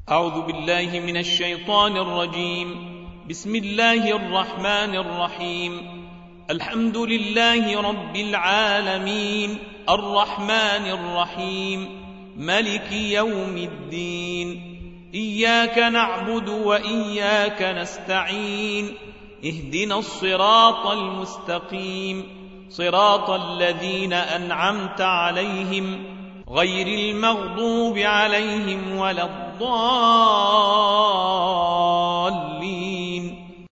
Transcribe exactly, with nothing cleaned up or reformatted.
أعوذ بالله من الشيطان الرجيم. بسم الله الرحمن الرحيم. الحمد لله رب العالمين، الرحمن الرحيم، ملك يوم الدين. إياك نعبد وإياك نستعين، اهدنا الصراط المستقيم، صراط الذين أنعمت عليهم غير المغضوب عليهم ولا الضالين.